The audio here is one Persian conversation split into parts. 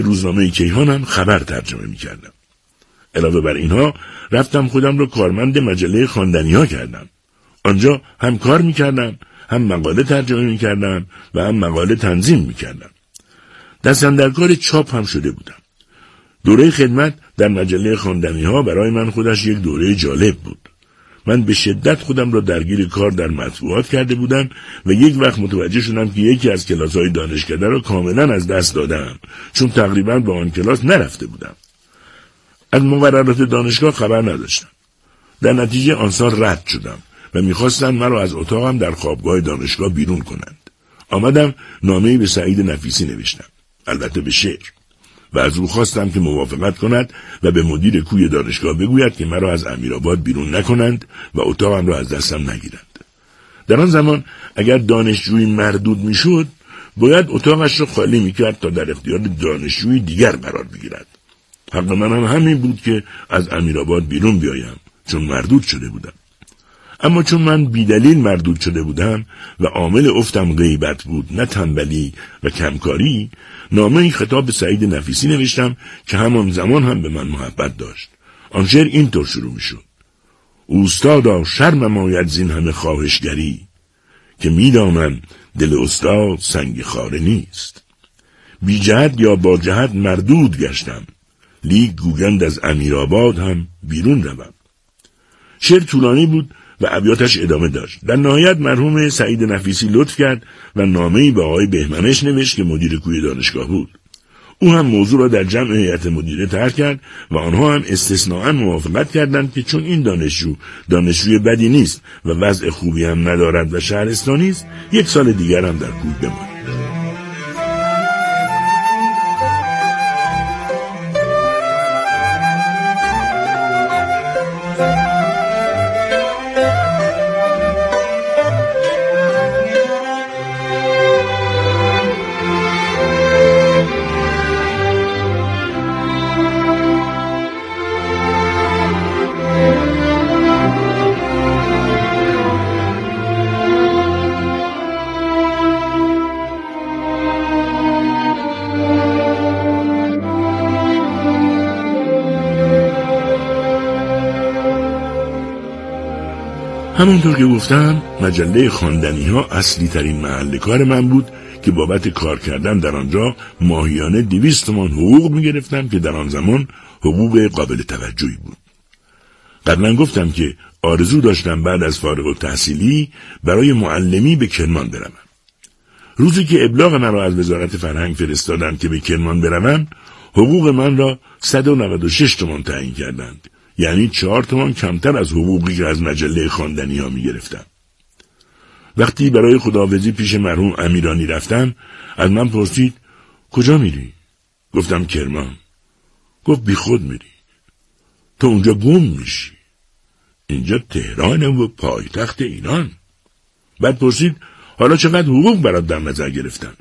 روزنامه کیهان هم خبر ترجمه می‌کردم. علاوه بر اینها رفتم خودم رو کارمند مجله خواندنی‌ها کردم. آنجا هم کار می‌کردم، هم مقاله ترجمه می‌کردم و هم مقاله تنظیم می‌کردم. دستم در کار چاپ هم شده بودم. دوره خدمت در مجله خواندنی‌ها برای من خودش یک دوره جالب بود. من به شدت خودم را درگیر کار در مطبوعات کرده بودم و یک وقت متوجه شدم که یکی از کلاس‌های دانشکده را کاملا از دست دادم، چون تقریبا به آن کلاس نرفته بودم. از مقررات دانشگاه خبر نداشتم. در نتیجه آن سال رد شدم و می‌خواستند مرا از اتاقم در خوابگاه دانشگاه بیرون کنند. آمدم نامه‌ای به سعید نفیسی نوشتم، البته به شعر، و از او خواستم که موافقت کند و به مدیر کوی دانشگاه بگوید که مرا از امیرآباد بیرون نکنند و اتاقم را از دستم نگیرند. در آن زمان اگر دانشجویی مردود میشد، باید اتاقش را خالی میکرد تا در اختیار دانشجویی دیگر قرار بگیرد. حق من هم همین بود که از امیرآباد بیرون بیایم، چون مردود شده بودم. اما چون من بیدلیل مردود شده بودم و عامل افتم غیبت بود، نه تنبلی و کمکاری، نامه‌ای خطاب به سعید نفیسی نوشتم که همان زمان هم به من محبت داشت. آن شعر اینطور شروع می‌شد: اوستادا شرم ماید زین همه خواهشگری، که می‌دانم دل استاد سنگ خاره نیست. بی جهت یا با جهت مردود گشتم، لیک گوگند از امیرآباد هم بیرون روم. شعر طولانی بود و ابیاتش ادامه داشت. در نهایت مرحوم سعید نفیسی لطف کرد و نامه‌ای به آقای بهمنش نوشت که مدیر کوی دانشگاه بود. او هم موضوع را در جمع هیئت مدیره طرح کرد و آنها هم استثناءً موافقت کردند که چون این دانشجوی بدی نیست و وضع خوبی هم ندارد و شهرستانی است، 1 سال دیگر هم در کوی بماند. همونطور که گفتم، مجله خواندنی‌ها اصلی ترین محل کار من بود که بابت کار کردن در آنجا ماهیانه 200 تومان حقوق می‌گرفتم که در آن زمان حقوق قابل توجهی بود. قبلا گفتم که آرزو داشتم بعد از فارغ التحصیلی برای معلمی به کرمان بروم. روزی که ابلاغ من را از وزارت فرهنگ فرستادند که به کرمان بروم، حقوق من را 196 تومان تعیین کردند. یعنی 4 تومان کمتر از حقوقی که از مجله خواندنی‌ها می‌گرفتم. وقتی برای خداحافظی پیش مرحوم امیرانی رفتم، از من پرسید کجا میری؟ گفتم کرمان. گفت بی خود میری. تو اونجا گم میشی. اینجا تهران و پایتخت ایران. بعد پرسید حالا چقدر حقوق برات در نظر گرفتن؟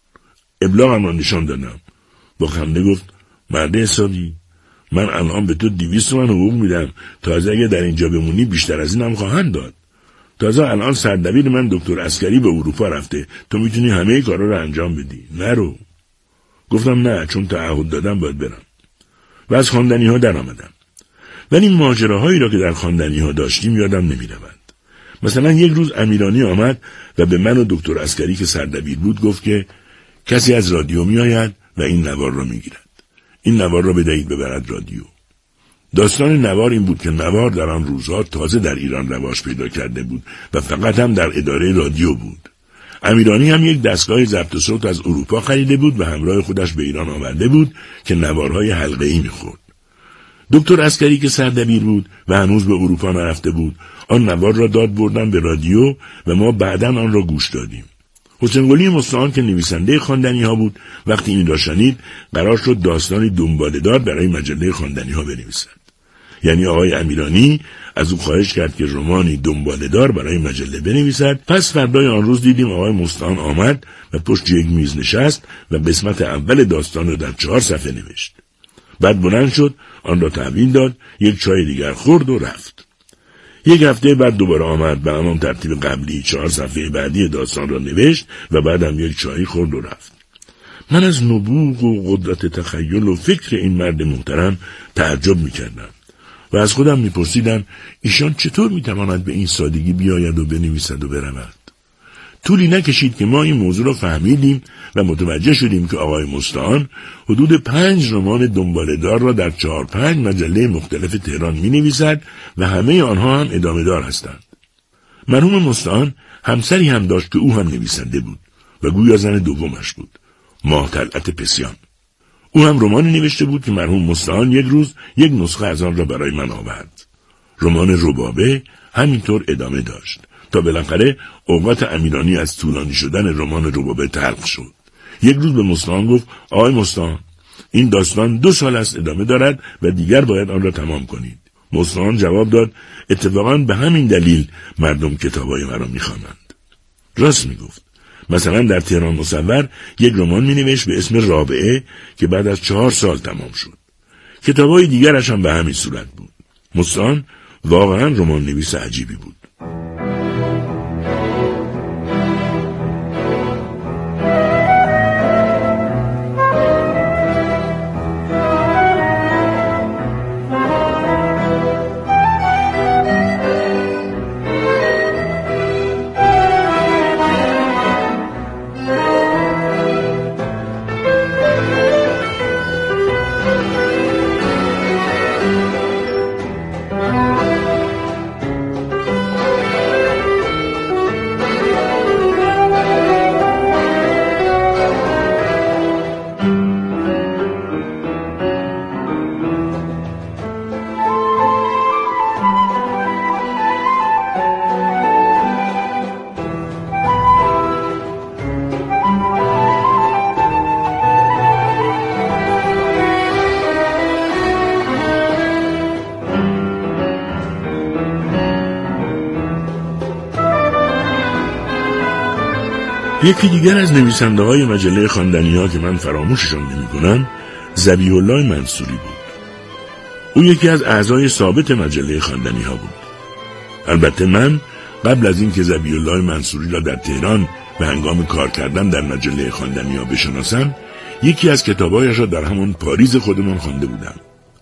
ابلاغم را نشان دادم. با خنده گفت مرد حسابی، من الان به تو 200 تومن حقوق میدم، تازه اگه در اینجا بمونی بیشتر از این هم خواهند داد. تازه الان سردبیر من دکتر عسکری به اروپا رفته، تو میتونی همه کارا رو انجام بدی. نرو. گفتم نه، چون تعهد دادم باید برم. و از خواندنی‌ها در آمدم. ولی ماجراهایی را که در خواندنی‌ها داشتیم یادم نمی‌رود. مثلا یک روز امیرانی آمد و به من و دکتر عسکری که سردبیر بود گفت که کسی از رادیو میآید و این نوار را میگیرد. این نوار را بدهید ببرد رادیو. داستان نوار این بود که نوار در آن روزها تازه در ایران رواج پیدا کرده بود و فقط هم در اداره رادیو بود. امیرانی هم یک دستگاه ضبط صوت از اروپا خریده بود و همراه خودش به ایران آورده بود که نوارهای حلقه‌ای می‌خورد. دکتر عسکری که سردبیر بود و هنوز به اروپا نرفته بود، آن نوار را داد بردن به رادیو و ما بعداً آن را گوش دادیم. حسین قلی مستعان که نویسنده خواندنی‌ها بود، وقتی این را شنید قرار شد داستانی دنباله‌دار برای مجله خواندنی‌ها بنویسد. یعنی آقای امیرانی از او خواهش کرد که رمانی دنباله‌دار برای مجله بنویسد. پس فردای آن روز دیدیم آقای مستعان آمد و پشت یک میز نشست و قسمت اول داستان را در 4 صفحه نوشت. بعد بلند شد، آن را تحویل داد، یک چای دیگر خورد و رفت. 1 هفته بعد دوباره آمد به همان ترتیب قبلی 4 صفحه بعدی داستان را نوشت و بعد هم یک چای خورد و رفت. من از نبوغ و قدرت تخیل و فکر این مرد محترم تعجب می‌کردم و از خودم می‌پرسیدم ایشان چطور می‌تواند به این سادگی بیاید و بنویسد و برود. طولی نکشید که ما این موضوع را فهمیدیم و متوجه شدیم که آقای مستعان حدود 5 رمان دنباله‌دار را در 4-5 مجله مختلف تهران می‌نویسد و همه آنها هم ادامه دار هستند. مرحوم مستعان همسری هم داشت که او هم نویسنده بود و گویا زن دومش بود، ماه طلعت پسیان. او هم رمانی نوشته بود که مرحوم مستعان یک روز یک نسخه از آن را برای من آورد. رمان ربابه همینطور ادامه داشت تا بالاخره اوقات امیرانی از طولانی شدن رمان ربابه تلخ شد. یک روز به مستعان گفت آقای مستعان، این داستان 2 سال است ادامه دارد و دیگر باید آن را تمام کنید. مستعان جواب داد اتفاقاً به همین دلیل مردم کتابای مرا می‌خوانند. راست میگفت. مثلا در تهران مصور یک رمان می‌نوشت به اسم رابعه که بعد از 4 سال تمام شد. کتابای دیگرش هم به همین صورت بود. مستعان واقعاً رمان نویس عجیبی بود. یکی دیگر از نویسنده‌های مجله خواندنی‌ها که من فراموششان نمی‌کنم ذبیح الله منصوری بود. او یکی از اعضای ثابت مجله خواندنی‌ها بود. البته من قبل از اینکه ذبیح الله منصوری را در تهران به هنگام کار کردن در مجله خواندنی‌ها بشناسم، یکی از کتابایش را در همون پاریز خودمان خوانده بودم.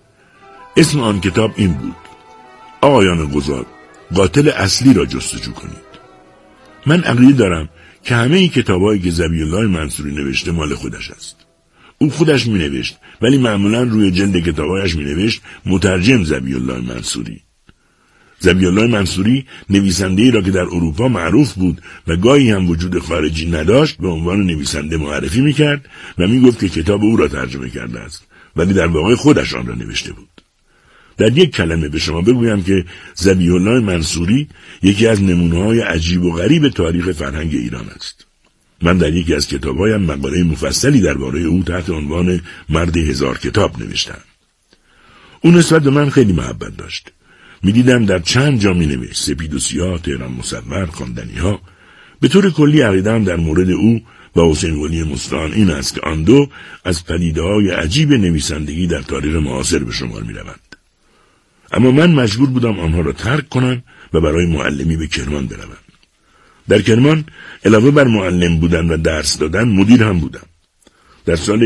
اسم آن کتاب این بود: آقایان قضات، قاتل اصلی را جستجو کنید. من عقیده دارم که همه این کتابایی که ذبیح الله منصوری نوشته مال خودش است. او خودش می نوشت، ولی معمولا روی جلد کتابایش می نوشت مترجم ذبیح الله منصوری. ذبیح الله منصوری نویسنده‌ای را که در اروپا معروف بود و گاهی هم وجود خارجی نداشت به عنوان نویسنده معرفی می کرد و می گفت که کتاب او را ترجمه کرده است، ولی در واقع خودش آن را نوشته بود. در یک کلمه به شما بگویم که ذبیح الله منصوری یکی از نمونه‌های عجیب و غریب تاریخ فرهنگ ایران است. من در یکی از کتاب‌هایم مقاله مفصلی درباره او تحت عنوان مرد 1000 کتاب نوشتم. او نسبت به من خیلی محبت داشت. می‌دیدم در چند جا می‌نوشت: سپید و سیاه، تهران مصور، خواندنی‌ها. به طور کلی عقیده‌ام در مورد او و حسین ولی مستعان این است که آن دو از پدیده‌های عجیب نویسندگی در تاریخ معاصر به شمار می‌روند. اما من مجبور بودم آنها را ترک کنم و برای معلمی به کرمان بروم. در کرمان علاوه بر معلم بودن و درس دادن مدیر هم بودم. در سال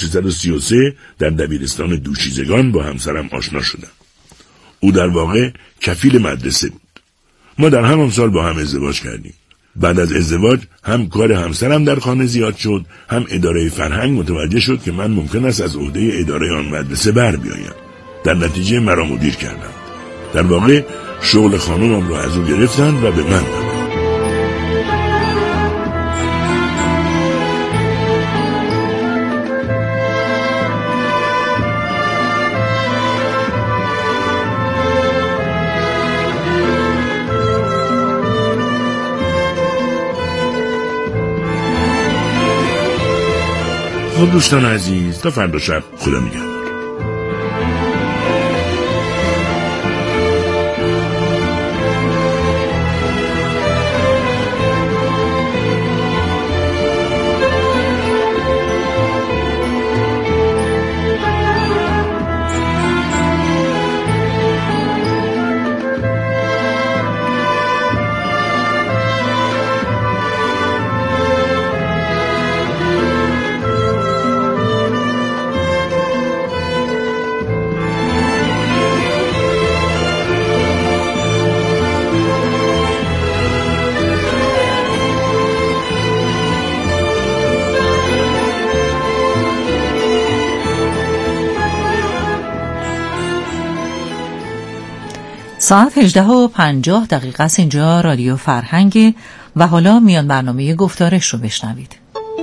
1333 در دبیرستان دوشیزگان با همسرم آشنا شدم. او در واقع کفیل مدرسه بود. ما در همان سال با هم ازدواج کردیم. بعد از ازدواج هم کار همسرم در خانه زیاد شد، هم اداره فرهنگ متوجه شد که من ممکن است از عهده اداره آن مدرسه بر بیایم. در نتیجه مرا مدیر کردند. در واقع شغل خانمم را از او گرفتند و به من دادند. خب دوستان عزیز، تا فردا شب خدا نگهدار. ساعت 18:50 است. اینجا رادیو فرهنگ و حالا میان برنامه گفتارش رو بشنوید.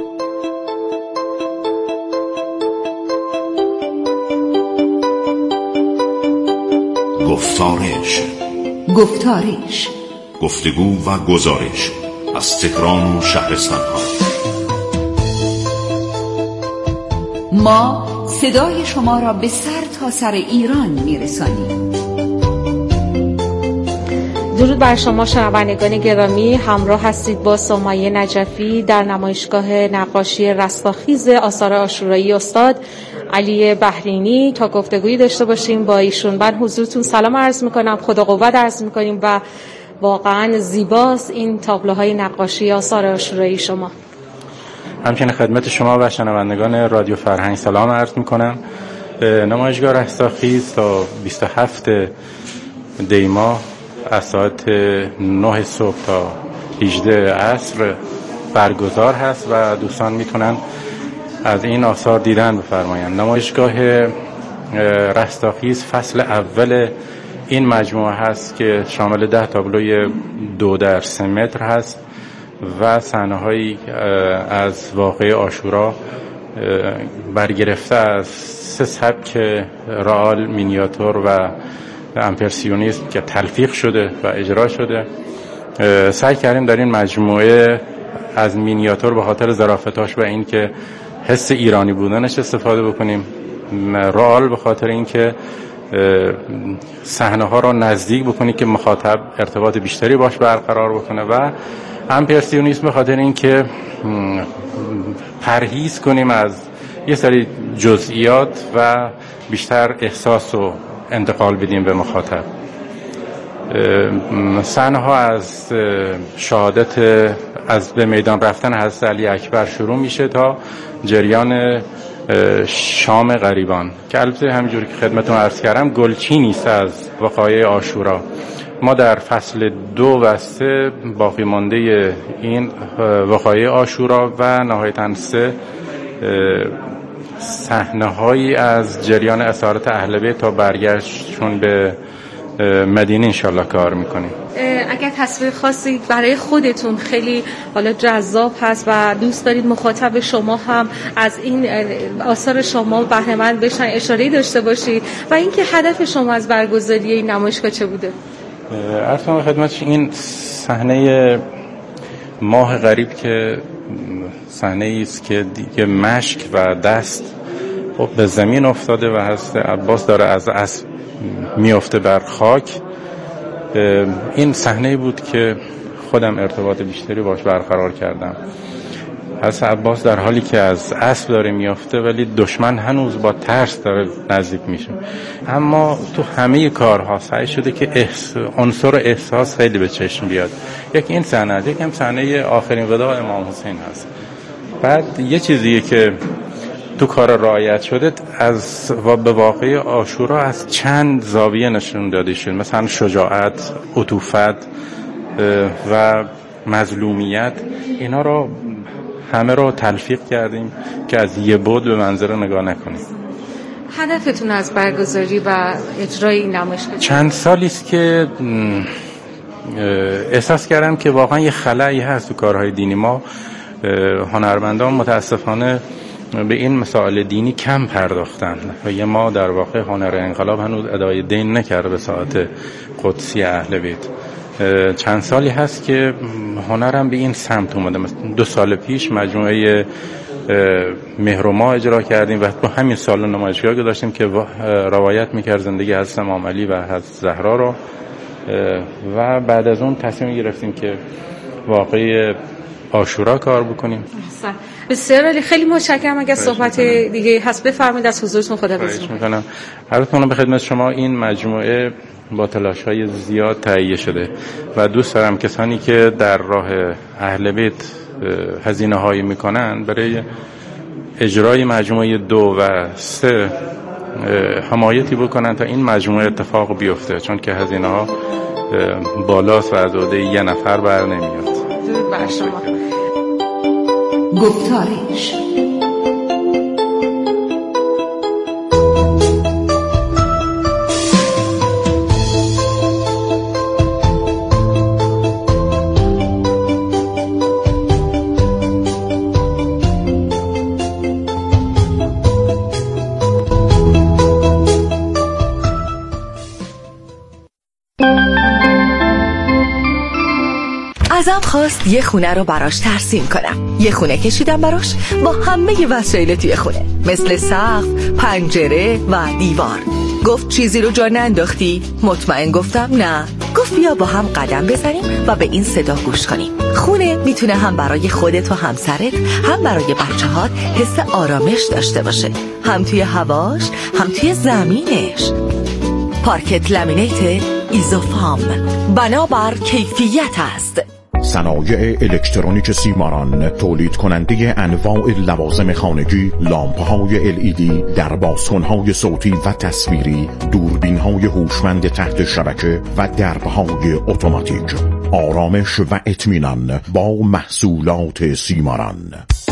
گفتارش گفتگو و گزارش از تهران و شهرستان‌ها. ما صدای شما را به سر تا سر ایران میرسانیم. درود بر شما شنوندگان گرامی، همراه هستید با سمیه نجفی در نمایشگاه نقاشی رستاخیز آثار عاشورایی استاد علی بحرینی تا گفتگویی داشته باشیم با ایشون. من حضورتون سلام عرض میکنم، خدا قوت عرض میکنیم و واقعا زیباست این تابلوهای نقاشی آثار عاشورایی شما. همچنین خدمت شما و شنوندگان رادیو فرهنگ سلام عرض میکنم. نمایشگاه رستاخیز تا 27 دی ماه از ساعت 9 صبح تا 18 عصر برگزار هست و دوستان میتونن از این آثار دیدن بفرمایند. نمایشگاه رستاخیز فصل اول این مجموعه هست که شامل 10 تابلوی 2 در 3 متر هست و صحنه‌هایی از واقعه عاشورا برگرفته از 3 سبک رئال، مینیاتور و امپرسیونیسم که تلفیق شده و اجرا شده. سعی کردیم در این مجموعه از مینیاتور به خاطر ظرافتاش و این که حس ایرانی بودنش استفاده بکنیم، رئال به خاطر این که صحنه ها را نزدیک بکنی که مخاطب ارتباط بیشتری باش برقرار بکنه، و امپرسیونیسم به خاطر این که پرهیز کنیم از یه سری جزئیات و بیشتر احساس و انتقال بدیم به مخاطب. صحنه ها از شهادت از به میدان رفتن حضرت علی اکبر شروع میشه تا جریان شام غریبان که البته همینجوری که خدمتتون عرض کردم گلچینی است از وقایع عاشورا. ما در فصل 2 و 3 باقی مانده این وقایع عاشورا و نهایتاً 3 صحنه‌هایی از جریان اسارت اهل بیت تا برگشتشون به مدینه انشالله کار میکنیم. اگر تصویر خاصی برای خودتون خیلی حالا جذاب هست و دوست دارید مخاطب شما هم از این آثار شما بهره مند بشن، اشاره‌ای داشته باشید و اینکه هدف شما از برگزاری این نمایشگاه چه بوده؟ عرض کنم خدمتش این صحنه ماه غریب که صحنه‌ای است که دیگه مشک و دست به زمین افتاده و حضرت عباس داره از اسب میفته بر خاک. این صحنه‌ای بود که خودم ارتباط بیشتری باش برقرار کردم. حضرت عباس در حالی که از اسب داره میفته ولی دشمن هنوز با ترس داره نزدیک میشه، اما تو همه کارها سعی شده که عنصر احساس خیلی به چشم بیاد. یک این صحنه، یک هم صحنه آخرین وداع امام حسین هست. بعد یه چیزیه که تو کار رعایت شده از به واقعه عاشورا از چند زاویه نشون داده شد، مثلا شجاعت، عطوفت و مظلومیت. اینا رو همه رو تلفیق کردیم که از یه بعد به منظره نگاه نکنیم. هدفتون از برگزاری و اجرای این نمایشگاه چند سالی است که احساس کردم که واقعا یه خلایی هست تو کارهای دینی. ما هنرمندان متاسفانه به این مسائل دینی کم پرداختن و ما در واقع هنر انقلاب هنوز ادای دین نکرده به ساعت قدسی اهل بیت. چند سالی هست که هنرم به این سمت اومده. 2 سال پیش مجموعه مهر و ماه اجرا کردیم و تو همین سال نمایشگاه داشتیم که روایت میکرد زندگی حضرت امام علی و حضرت زهرا رو، و بعد از اون تصمیم گرفتیم که واقعی عاشورا کار بکنیم. بسیار عالی، خیلی متشکرم. اگر صحبت دیگه هست بفرمایید، از حضورتون خداحافظی می‌کنم. عرض به خدمت شما این مجموعه با تلاش‌های زیاد تهیه شده و دوست دارم کسانی که در راه اهل بیت هزینه‌هایی می‌کنن برای اجرای مجموعه 2 و 3 حمایتی بکنن تا این مجموعه اتفاق بیفته، چون که هزینه‌ها بالاست و از عهده یه نفر بر نمیاد. درود بر شما. گفتارش ازم خواست یه خونه رو براش ترسیم کنم. یه خونه کشیدم براش با همه وسایل توی خونه، مثل سقف، پنجره و دیوار. گفت چیزی رو جا ننداختی؟ مطمئن گفتم نه. گفت بیا با هم قدم بزنیم و به این صدا گوش کنیم. خونه میتونه هم برای خودت و همسرت، هم برای بچه‌هات حس آرامش داشته باشه، هم توی هواش، هم توی زمینش. پارکت لامینیت ایزوفام، بنابر کیفیت است. صنایع الکترونیک سیماران، تولید کننده انواع لوازم خانگی، لامپ‌های LED، دربازکن‌های صوتی و تصویری، دوربین‌های هوشمند تحت شبکه و درب‌های اتوماتیک. آرامش و اطمینان با محصولات سیماران.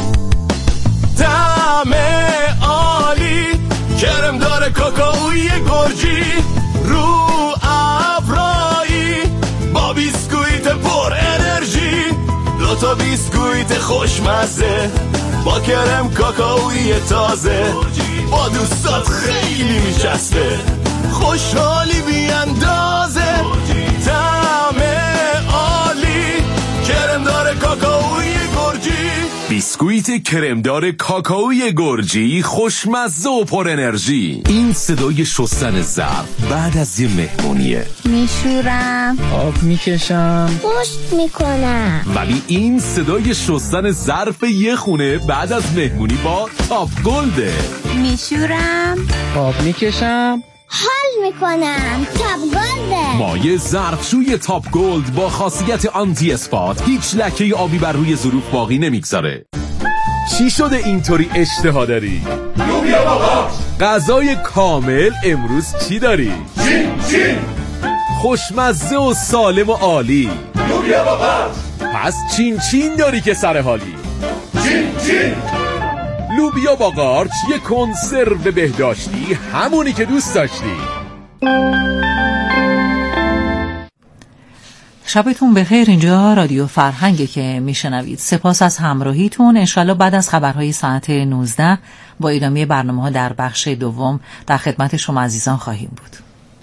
طعم عالی، کرم داره کاکائوی گرجی، رو ابرایی با بیسکویت پر انرژی، دوتا بیسکویت خوشمزه با کرم کاکائوی تازه، با دوستات خیلی میچسبه، خوشحالی بی اندازه. طعم عالی، کرم داره کاکائوی گرجی. بیسکویت کرمدار کاکائوی گرجی، خوشمزه و پر انرژی. این صدای شستن ظرف بعد از یه مهمونیه. میشورم، آب میکشم، پشت میکنم. ولی این صدای شستن ظرف یه خونه بعد از مهمونی با تاپ گلده. میشورم، آب میکشم، حال میکنم. تاپ گلده. مایع ظرفشوی تاپ گلد با خاصیت آنتی اسپات هیچ لکه آبی بر روی ظروف باقی نمیگذاره. چی شده اینطوری اشتها داری؟ لوبیا بابا. غذای کامل امروز چی داری؟ چین. خوشمزه و سالم و عالی. لوبیا بابا. پس چین داری که سر حالی. چین. لوبیا با قارچ، یه کنسرو بهداشتی، همونی که دوست داشتی. شبتون بخیر. اینجا رادیو فرهنگه که میشنوید. سپاس از همراهیتون. انشالله بعد از خبرهای ساعت 19 با ادامه برنامه‌ها در بخش دوم در خدمت شما عزیزان خواهیم بود.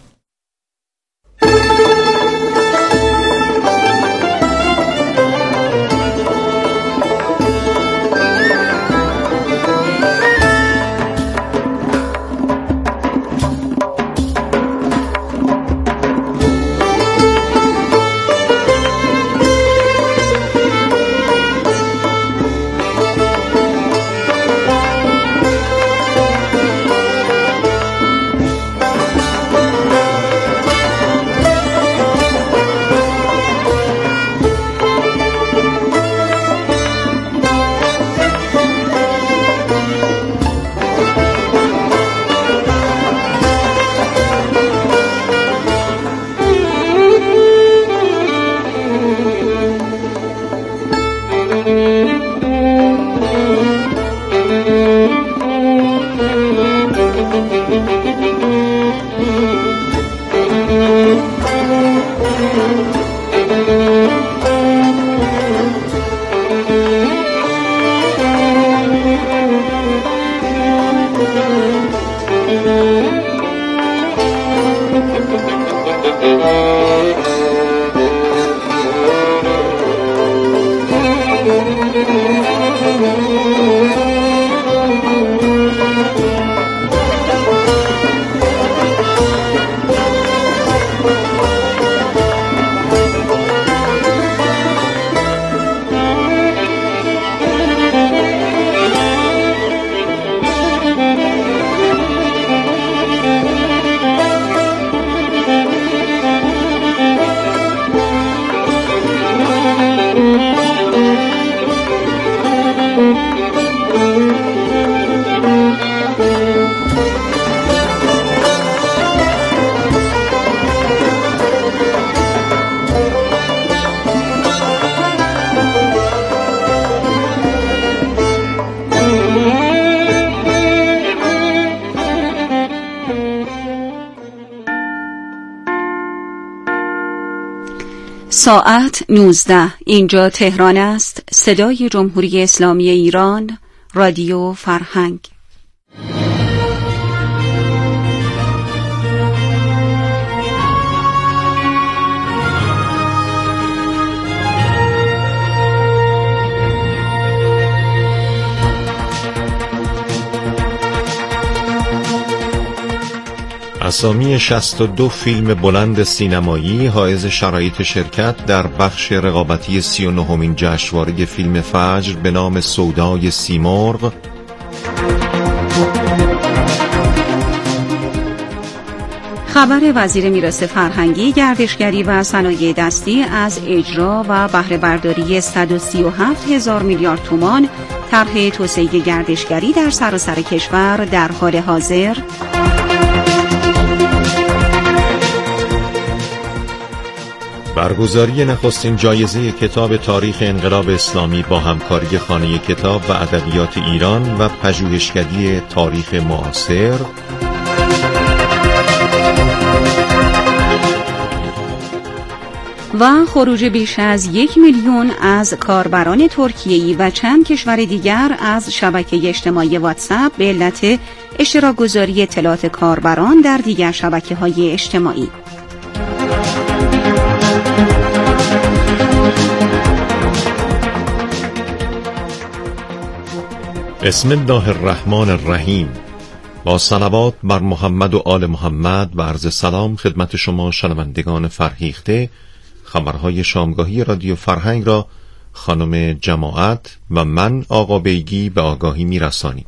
ساعت 19. اینجا تهران است. صدای جمهوری اسلامی ایران، رادیو فرهنگ. اسامی 62 فیلم بلند سینمایی حائز شرایط شرکت در بخش رقابتی 39مین جشنواره فیلم فجر به نام سودای سیمرغ. خبر وزیر میراث فرهنگی، گردشگری و صنایع دستی از اجرا و بهره برداری 137,000 میلیارد تومان طرح توسعه گردشگری در سراسر کشور در حال حاضر. برگزاری نخستین جایزه کتاب تاریخ انقلاب اسلامی با همکاری خانه کتاب و ادبیات ایران و پژوهشگری تاریخ معاصر. و خروج بیش از 1 میلیون از کاربران ترکیه‌ای و چند کشور دیگر از شبکه اجتماعی واتساپ به علت اشتراک گذاری اطلاعات کاربران در دیگر شبکه‌های اجتماعی. بسم الله الرحمن الرحیم. با صلوات بر محمد و آل محمد و عرض سلام خدمت شما شنوندگان فرهیخته. خبرهای شامگاهی رادیو فرهنگ را خانم جماعت و من آقا بیگی به آگاهی می‌رسانیم.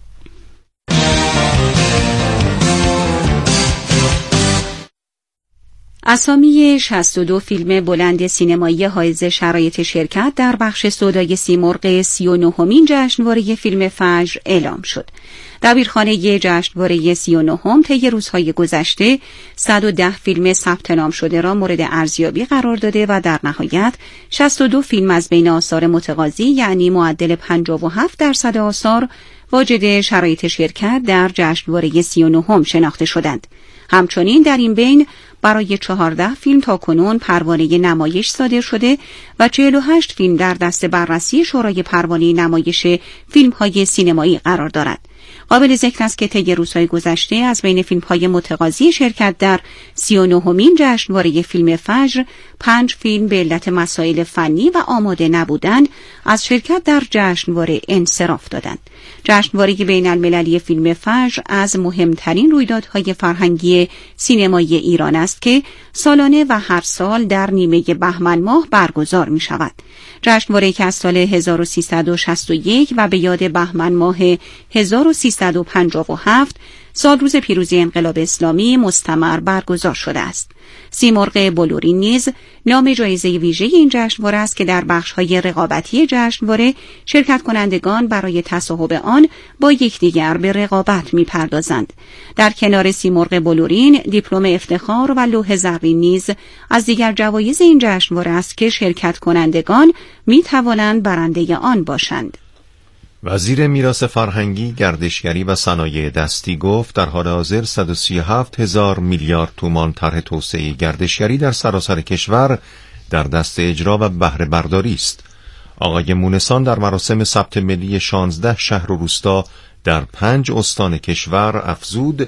اسامی 62 فیلم بلند سینمایی حائز شرایط شرکت در بخش سودای سیمرغ 39مین جشنواره فیلم فجر اعلام شد. دبیرخانه جشنواره 39 طی روزهای گذشته 110 فیلم ثبت نام شده را مورد ارزیابی قرار داده و در نهایت 62 فیلم از بین آثار متقاضی یعنی معدل 57% آثار واجد شرایط شرکت در جشنواره 39 شناخته شدند. همچنین در این بین برای 14 فیلم تاکنون پروانه نمایش صادر شده و 48 فیلم در دست بررسی شورای پروانه نمایش فیلم‌های سینمایی قرار دارد. قابل ذکر است که طی روزهای گذشته از بین فیلم‌های متقاضی شرکت در 39مین جشنواره فیلم فجر 5 فیلم به علت مسائل فنی و آماده نبودن از شرکت در جشنواره انصراف دادند. جشنواره بین المللی فیلم فجر از مهمترین رویدادهای فرهنگی سینمایی ایران است که سالانه و هر سال در نیمه بهمن ماه برگزار می شود. جشنواره که از سال 1361 و به یاد بهمن ماه 1357 سال روز پیروزی انقلاب اسلامی مستمر برگزار شده است. سیمرغ بلورین نیز نام جایزه ویژه این جشنواره است که در بخش‌های رقابتی جشنواره شرکت کنندگان برای تصاحب آن با یکدیگر به رقابت می‌پردازند. در کنار سیمرغ بلورین، دیپلم افتخار و لوح زرین نیز از دیگر جوایز این جشنواره است که شرکت کنندگان می‌توانند برنده آن باشند. وزیر میراث فرهنگی، گردشگری و صنایع دستی گفت در حال حاضر 137,000 میلیارد تومان طرح توسعه گردشگری در سراسر کشور در دست اجرا و بهره برداری است. آقای مونسان در مراسم ثبت ملی 16 شهر و روستا در 5 استان کشور افزود: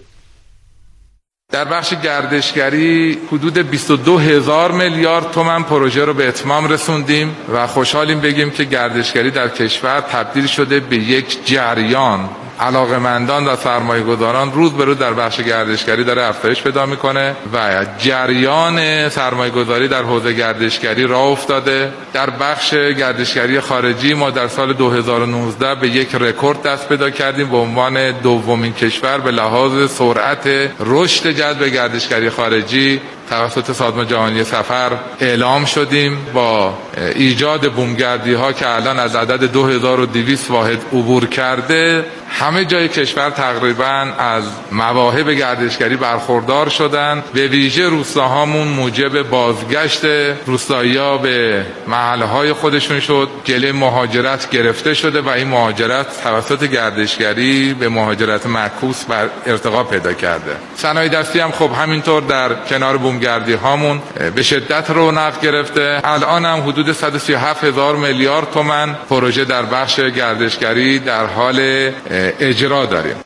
در بخش گردشگری حدود 22,000 میلیارد تومان پروژه رو به اتمام رسوندیم و خوشحالیم بگیم که گردشگری در کشور تبدیل شده به یک جریان. علاقه‌مندان و سرمایه‌گذاران روز به روز در بخش گردشگری داره افزایش پیدا میکنه و جریان سرمایه‌گذاری در حوزه گردشگری راه افتاده. در بخش گردشگری خارجی ما در سال 2019 به یک رکورد دست پیدا کردیم، به عنوان دومین کشور به لحاظ سرعت رشد جذب گردشگری خارجی توسط سازمان جهانی سفر اعلام شدیم. با ایجاد بومگردی ها که الان از عدد 2200 واحد عبور کرده، همه جای کشور تقریبا از مواهب گردشگری برخوردار شدن. به ویژه روستاهامون موجب بازگشت روستایی‌ها به محله‌های خودشون شد. جلوی مهاجرت گرفته شده و این مهاجرت توسط گردشگری به مهاجرت معکوس بر ارتقا پیدا کرده. صنایع دستی هم خب همینطور در کنار بومگردی هامون به شدت رونق گرفته. الان هم حدود 137,000 میلیارد تومان پروژه در بخش گردشگری در حال اجرا داریم.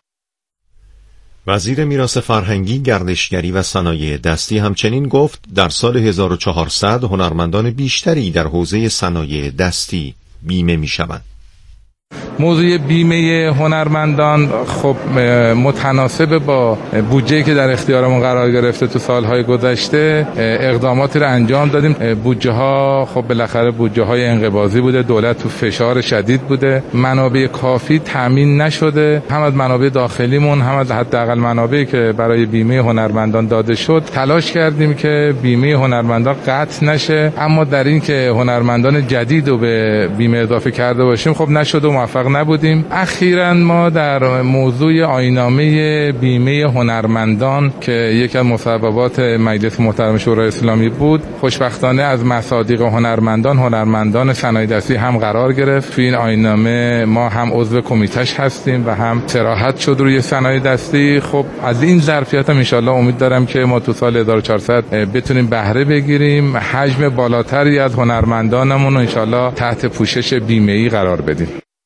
وزیر میراث فرهنگی، گردشگری و صنایع دستی همچنین گفت در سال 1400 هنرمندان بیشتری در حوزه صنایع دستی بیمه می‌شوند. موضوع بیمه هنرمندان خب متناسب با بودجه‌ای که در اختیارمون قرار گرفته تو سالهای گذشته اقداماتی رو انجام دادیم. بودجه ها خب بالاخره بودجه های انقباضی بوده، دولت تو فشار شدید بوده، منابع کافی تامین نشده، هم از منابع داخلیمون هم از حداقل منابعی که برای بیمه هنرمندان داده شد تلاش کردیم که بیمه هنرمندان قطع نشه، اما در این که هنرمندان جدید رو به بیمه اضافه کرده باشیم خب نشد و موفق نبودیم. اخیراً ما در موضوع آیین‌نامه بیمه هنرمندان که یکی از مصوبات مجلس محترم شورای اسلامی بود، خوشبختانه از مصادیق هنرمندان صنایع دستی هم قرار گرفت. توی این آیین‌نامه ما هم عضو کمیته‌اش هستیم و هم صراحت شد روی صنایع دستی. خب از این ظرفیت هم ان شاءالله امید دارم که ما تو سال 1400 بتونیم بهره بگیریم، حجم بالاتری از هنرمندانمون رو ان شاءالله تحت پوشش بیمه‌ای قرار بدیم.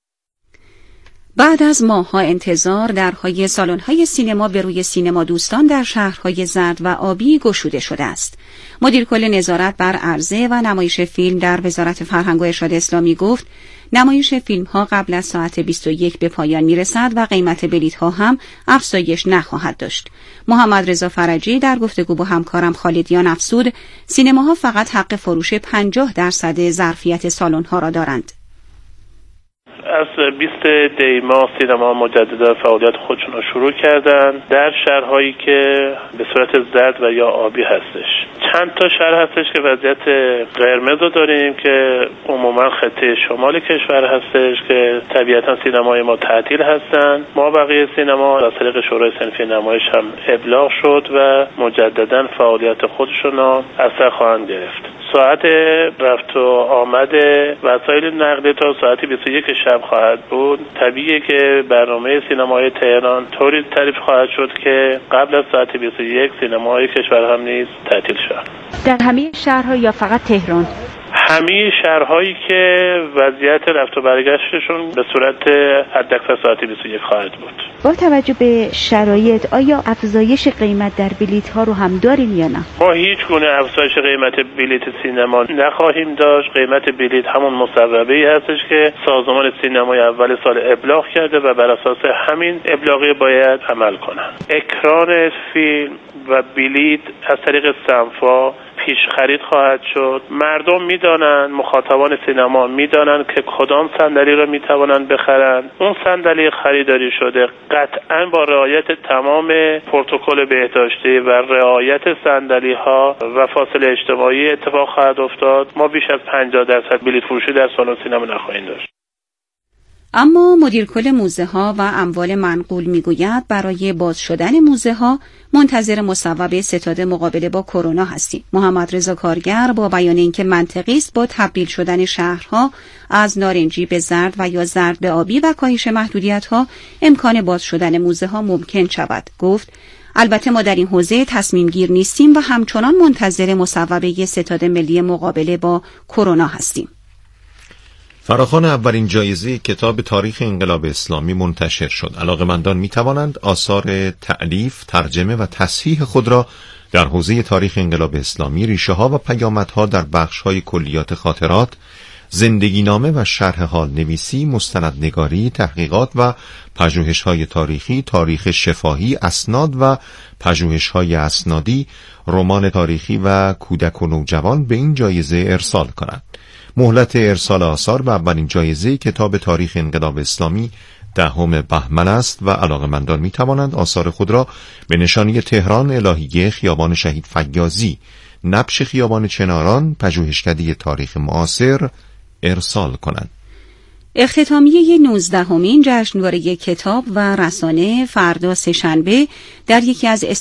بعد از ماه‌ها انتظار درهای سالن‌های سینما به روی سینما دوستان در شهرهای زرد و آبی گشوده شده است. مدیر کل نظارت بر عرضه و نمایش فیلم در وزارت فرهنگ و ارشاد اسلامی گفت نمایش فیلم‌ها قبل از ساعت 21 به پایان می‌رسد و قیمت بلیط‌ها هم افزایش نخواهد داشت. محمد رضا فرجی در گفتگو با همکارم خالدیان افزود سینماها فقط حق فروش 50% ظرفیت سالن‌ها را دارند. از 20 دی ماه سینما مجددا فعالیت خودشون رو شروع کردن در شهرهایی که به صورت زرد و یا آبی هستش. چند تا شهر هستش که وضعیت قرمز رو داریم که عموما خطه شمال کشور هستش که طبیعتا سینمای ما تعطیل هستن. ما بقیه سینما از طریق شورای صنفی نمایش هم ابلاغ شد و مجددا فعالیت خودشون رو از سر خواهند گرفت. ساعت رفت و آمد وسایل نقلیه تا ساعت 21 شب خواهد بود. طبیعیه که برنامه سینمای تهران طوری تعریف خواهد شد که قبل از ساعت 21 سینمای کشور هم نیز تعطیل شود. در همه شهرها یا فقط تهران؟ همه شهرهایی که وضعیت رفت و برگشتشون به صورت حداکثر ساعت 21 خواهد بود. با توجه به شرایط آیا افزایش قیمت در بلیط ها رو هم داریم یا نه؟ ما هیچ گونه افزایش قیمت بلیط سینما نخواهیم داشت. قیمت بلیط همون مصوبه‌ای هستش که سازمان سینمای اول سال ابلاغ کرده و بر اساس همین ابلاغی باید عمل کنن. اکران فیلم و بلیط از طریق صنفا پیش خرید خواهد شد. مردم میدانن، مخاطبان سینما میدانن که کدام صندلی را میتوانند بخرن. اون صندلی خریداری شده قطعاً با رعایت تمام پروتکل بهداشتی و رعایت صندلی ها و فاصله اجتماعی اتفاق خواهد افتاد. ما بیش از 50% بلیط فروشی در سالن سینما نخواهیم داشت. اما مدیر کل موزه ها و اموال منقول میگوید برای باز شدن موزه ها منتظر مصوبه ستاد مقابله با کرونا هستیم. محمد رضا کارگر با بیان اینکه منطقی است با تبدیل شدن شهرها از نارنجی به زرد و یا زرد به آبی و کاهش محدودیت ها امکان باز شدن موزه ها ممکن شود. گفت البته ما در این حوزه تصمیم گیر نیستیم و همچنان منتظر مصوبه ستاد ملی مقابله با کرونا هستیم. فراخوان اولین جایزه کتاب تاریخ انقلاب اسلامی منتشر شد. علاقه‌مندان می‌توانند آثار تألیف، ترجمه و تصحیح خود را در حوزه تاریخ انقلاب اسلامی، ریشه‌ها و پیامدها در بخش‌های کلیات خاطرات، زندگینامه و شرح حال نویسی، مستندنگاری، تحقیقات و پژوهش‌های تاریخی، تاریخ شفاهی، اسناد و پژوهش‌های اسنادی، رمان تاریخی و کودک و نوجوان به این جایزه ارسال کنند. مهلت ارسال آثار و اولین جایزه کتاب تاریخ انقلاب اسلامی 10 بهمن است و علاقه‌مندان می‌توانند آثار خود را به نشانی تهران، الهیه، خیابان شهید فیاضی، نبش خیابان چناران، پژوهشکده تاریخ معاصر ارسال کنند. اختتامیه 19مین جشنواره کتاب و رسانه فردا سه‌شنبه در یکی از